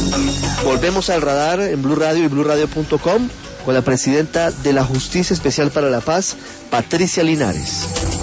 Volvemos al radar en Blue Radio y BlueRadio.com con la presidenta de la Justicia Especial para la Paz, Patricia Linares.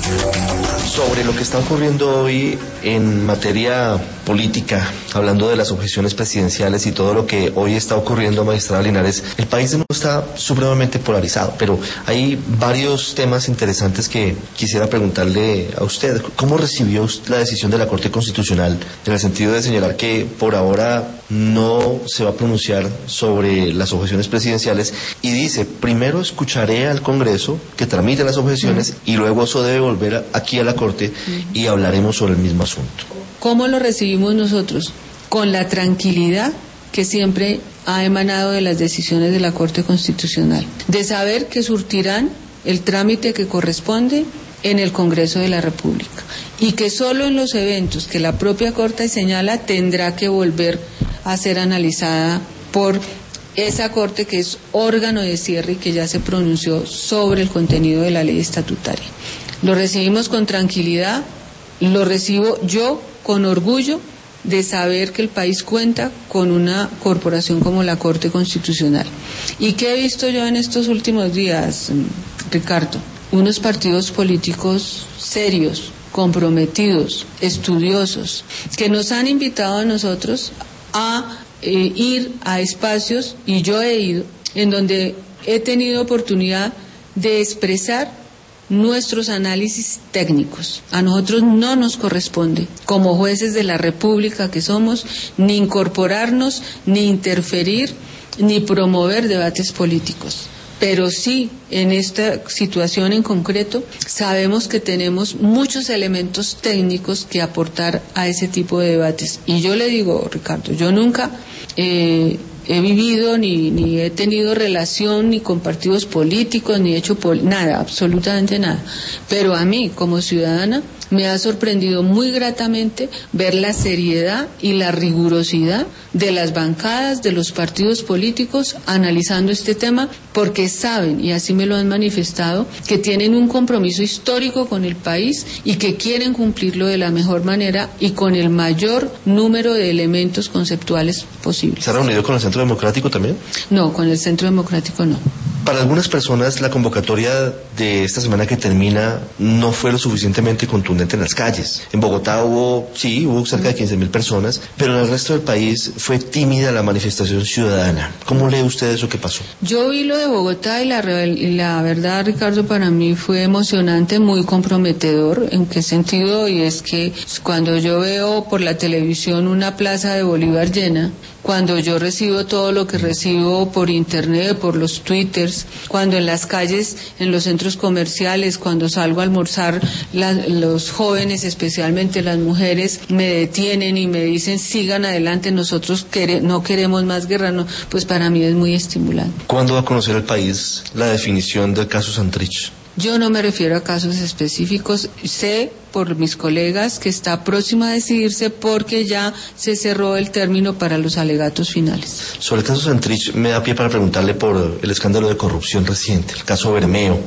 Sobre lo que está ocurriendo hoy en materia política, hablando de las objeciones presidenciales y todo lo que hoy está ocurriendo, magistrada Linares, el país de nuevo está supremamente polarizado, pero hay varios temas interesantes que quisiera preguntarle a usted. ¿Cómo recibió la decisión de la Corte Constitucional en el sentido de señalar que por ahora no se va a pronunciar sobre las objeciones presidenciales y dice, primero escucharé al Congreso que tramite las objeciones y luego eso debe volver aquí a la Corte y hablaremos sobre el mismo asunto? ¿Cómo lo recibimos nosotros? Con la tranquilidad que siempre ha emanado de las decisiones de la Corte Constitucional, de saber que surtirán el trámite que corresponde en el Congreso de la República y que solo en los eventos que la propia Corte señala tendrá que volver a ser analizada por esa Corte que es órgano de cierre y que ya se pronunció sobre el contenido de la ley estatutaria. Lo recibimos con tranquilidad, lo recibo yo con orgullo de saber que el país cuenta con una corporación como la Corte Constitucional. ¿Y qué he visto yo en estos últimos días, Ricardo? Unos partidos políticos serios, comprometidos, estudiosos, que nos han invitado a nosotros a ir a espacios, y yo he ido, en donde he tenido oportunidad de expresar nuestros análisis técnicos. A nosotros no nos corresponde, como jueces de la República que somos, ni incorporarnos, ni interferir, ni promover debates políticos. Pero sí, en esta situación en concreto, sabemos que tenemos muchos elementos técnicos que aportar a ese tipo de debates. Y yo le digo, Ricardo, yo nunca he vivido ni he tenido relación ni con partidos políticos, ni he hecho nada, absolutamente nada. Pero a mí, como ciudadana, me ha sorprendido muy gratamente ver la seriedad y la rigurosidad de las bancadas de los partidos políticos analizando este tema, porque saben, y así me lo han manifestado, que tienen un compromiso histórico con el país y que quieren cumplirlo de la mejor manera y con el mayor número de elementos conceptuales posibles. ¿Se ha reunido con el Centro Democrático también? No, con el Centro Democrático no. Para algunas personas la convocatoria de esta semana que termina no fue lo suficientemente contundente en las calles. En Bogotá hubo cerca de 15.000 personas, pero en el resto del país fue tímida la manifestación ciudadana. ¿Cómo lee usted eso que pasó? Yo vi lo de Bogotá y la verdad, Ricardo, para mí fue emocionante, muy comprometedor. ¿En qué sentido? Y es que cuando yo veo por la televisión una plaza de Bolívar llena, cuando yo recibo todo lo que recibo por internet, por los twitters, cuando en las calles, en los centros comerciales, cuando salgo a almorzar, los jóvenes, especialmente las mujeres, me detienen y me dicen sigan adelante, nosotros no queremos más guerra, no, pues para mí es muy estimulante. ¿Cuándo va a conocer el país la definición del caso Santrich? Yo no me refiero a casos específicos, sé por mis colegas que está próxima a decidirse porque ya se cerró el término para los alegatos finales. Sobre el caso Santrich me da pie para preguntarle por el escándalo de corrupción reciente, el caso Bermeo.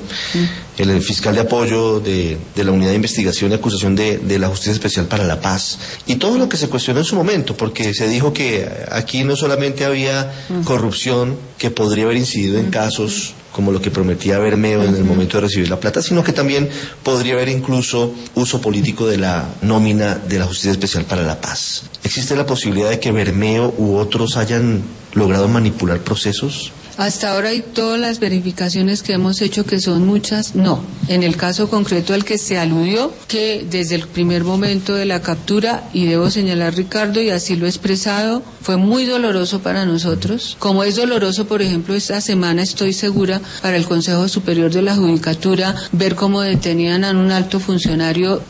El fiscal de apoyo de la Unidad de Investigación y Acusación de la Justicia Especial para la Paz, y todo lo que se cuestionó en su momento, porque se dijo que aquí no solamente había corrupción que podría haber incidido en casos como lo que prometía Bermeo en el momento de recibir la plata, sino que también podría haber incluso uso político de la nómina de la Justicia Especial para la Paz. ¿Existe la posibilidad de que Bermeo u otros hayan logrado manipular procesos? Hasta ahora y todas las verificaciones que hemos hecho, que son muchas, no. En el caso concreto al que se aludió, que desde el primer momento de la captura, y debo señalar, Ricardo, y así lo he expresado, fue muy doloroso para nosotros, como es doloroso, por ejemplo, esta semana, estoy segura, para el Consejo Superior de la Judicatura, ver cómo detenían a un alto funcionario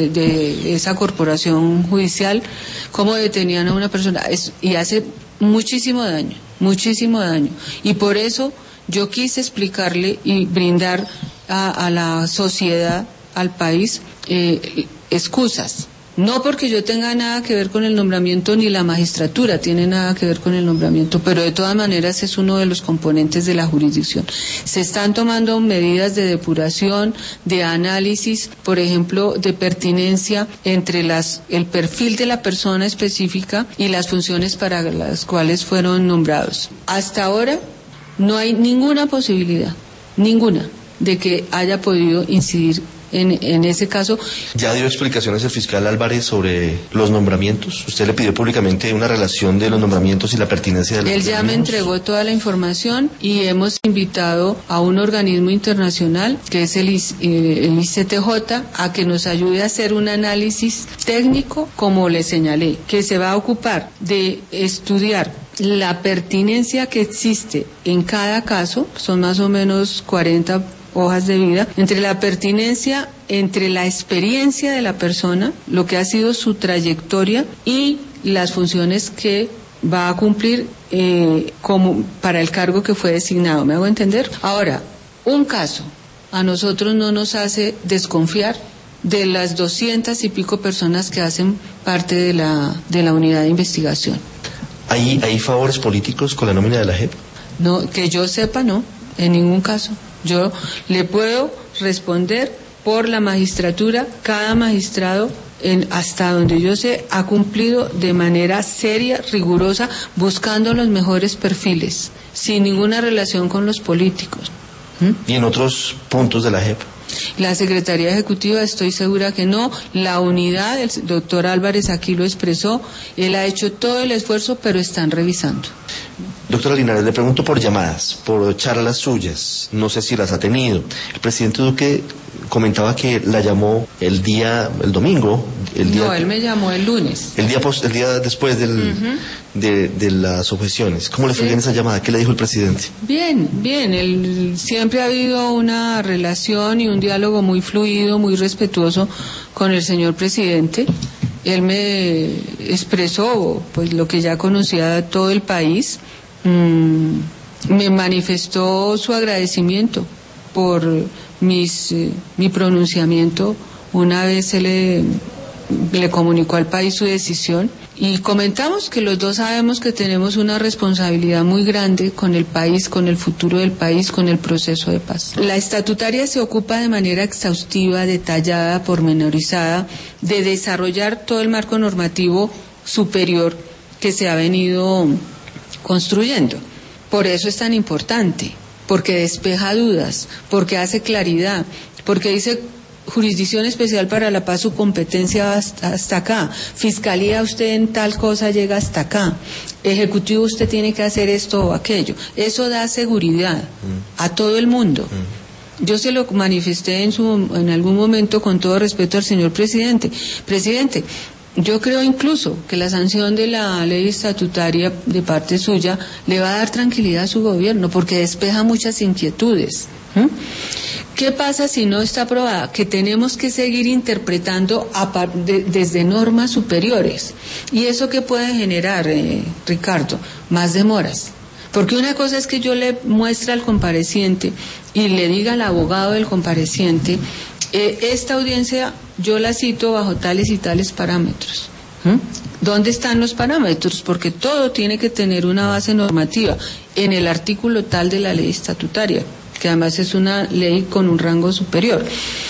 de esa corporación judicial, cómo detenían a una persona, y hace muchísimo daño. Y por eso yo quise explicarle y brindar a la sociedad, al país, excusas, No porque yo tenga nada que ver con el nombramiento, ni la magistratura tiene nada que ver con el nombramiento, pero de todas maneras es uno de los componentes de la jurisdicción. Se están tomando medidas de depuración, de análisis, por ejemplo, de pertinencia entre el perfil de la persona específica y las funciones para las cuales fueron nombrados. Hasta ahora no hay ninguna posibilidad, ninguna, de que haya podido incidir en ese caso. ¿Ya dio explicaciones el fiscal Álvarez sobre los nombramientos? ¿Usted le pidió públicamente una relación de los nombramientos y la pertinencia de los Él ya me entregó toda la información y hemos invitado a un organismo internacional que es el ICTJ a que nos ayude a hacer un análisis técnico, como le señalé, que se va a ocupar de estudiar la pertinencia que existe en cada caso, son más o menos 40 hojas de vida, entre la pertinencia, entre la experiencia de la persona, lo que ha sido su trayectoria y las funciones que va a cumplir como para el cargo que fue designado. ¿Me hago entender? Ahora, un caso a nosotros no nos hace desconfiar de las 200 y pico personas que hacen parte de la unidad de investigación. ¿Hay favores políticos con la nómina de la JEP? No, que yo sepa, no, en ningún caso. Yo le puedo responder por la magistratura. Cada magistrado, hasta donde yo sé, ha cumplido de manera seria, rigurosa, buscando los mejores perfiles, sin ninguna relación con los políticos. ¿Y en otros puntos de la JEP? La Secretaría Ejecutiva, estoy segura que no. La unidad, el doctor Álvarez aquí lo expresó, él ha hecho todo el esfuerzo, pero están revisando. Doctora Linares, le pregunto por llamadas, por charlas suyas, no sé si las ha tenido. El presidente Duque comentaba que la llamó el domingo. No, él me llamó el lunes. El día después de las objeciones. ¿Cómo le fue en esa llamada? ¿Qué le dijo el presidente? Bien. Siempre ha habido una relación y un diálogo muy fluido, muy respetuoso con el señor presidente. Él me expresó pues lo que ya conocía todo el país. Me manifestó su agradecimiento por mi pronunciamiento una vez se le comunicó al país su decisión, y comentamos que los dos sabemos que tenemos una responsabilidad muy grande con el país, con el futuro del país, con el proceso de paz. La estatutaria se ocupa de manera exhaustiva, detallada, pormenorizada, de desarrollar todo el marco normativo superior que se ha venido construyendo. Por eso es tan importante, porque despeja dudas, porque hace claridad, porque dice: Jurisdicción Especial para la Paz, su competencia va hasta acá. Fiscalía, usted en tal cosa llega hasta acá. Ejecutivo, usted tiene que hacer esto o aquello. Eso da seguridad a todo el mundo. Yo se lo manifesté en algún momento con todo respeto al señor presidente. Presidente, yo creo incluso que la sanción de la ley estatutaria de parte suya le va a dar tranquilidad a su gobierno, porque despeja muchas inquietudes. ¿Qué pasa si no está aprobada? Que tenemos que seguir interpretando desde normas superiores. ¿Y eso qué puede generar, Ricardo? Más demoras. Porque una cosa es que yo le muestre al compareciente y le diga al abogado del compareciente: esta audiencia yo la cito bajo tales y tales parámetros. ¿Dónde están los parámetros? Porque todo tiene que tener una base normativa en el artículo tal de la ley estatutaria, que además es una ley con un rango superior.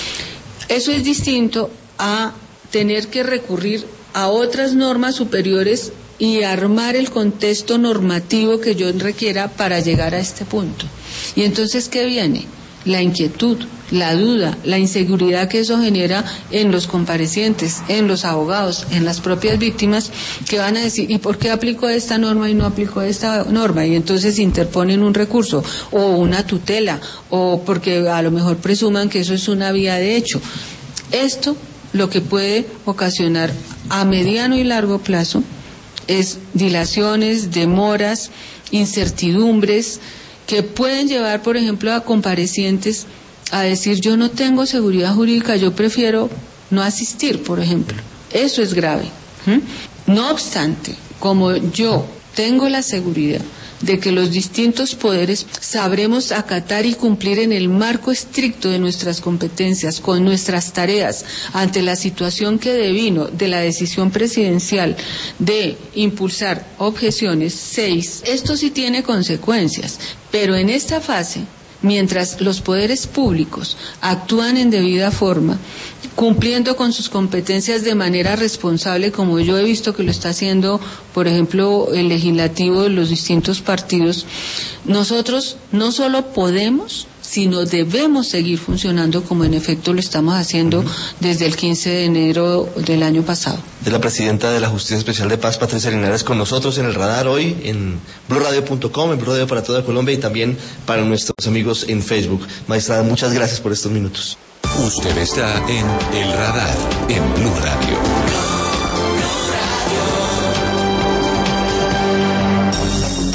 Eso es distinto a tener que recurrir a otras normas superiores y armar el contexto normativo que yo requiera para llegar a este punto. Y entonces, ¿qué viene? La inquietud, la duda, la inseguridad que eso genera en los comparecientes, en los abogados, en las propias víctimas, que van a decir: ¿y por qué aplico esta norma y no aplico esta norma? Y entonces interponen un recurso o una tutela, o porque a lo mejor presuman que eso es una vía de hecho. Esto lo que puede ocasionar a mediano y largo plazo es dilaciones, demoras, incertidumbres, que pueden llevar, por ejemplo, a comparecientes a decir: yo no tengo seguridad jurídica, yo prefiero no asistir, por ejemplo. Eso es grave. No obstante, como yo tengo la seguridad de que los distintos poderes sabremos acatar y cumplir en el marco estricto de nuestras competencias, con nuestras tareas, ante la situación que devino de la decisión presidencial de impulsar objeciones 6, esto sí tiene consecuencias, pero en esta fase, mientras los poderes públicos actúan en debida forma, cumpliendo con sus competencias de manera responsable, como yo he visto que lo está haciendo, por ejemplo, el legislativo de los distintos partidos, nosotros no solo podemos, sino debemos seguir funcionando como en efecto lo estamos haciendo desde el 15 de enero del año pasado. De la presidenta de la Justicia Especial de Paz, Patricia Linares, con nosotros en el radar hoy, en blurradio.com, en Blue Radio para toda Colombia y también para nuestros amigos en Facebook. Magistrada, muchas gracias por estos minutos. Usted está en El Radar, en Blue Radio.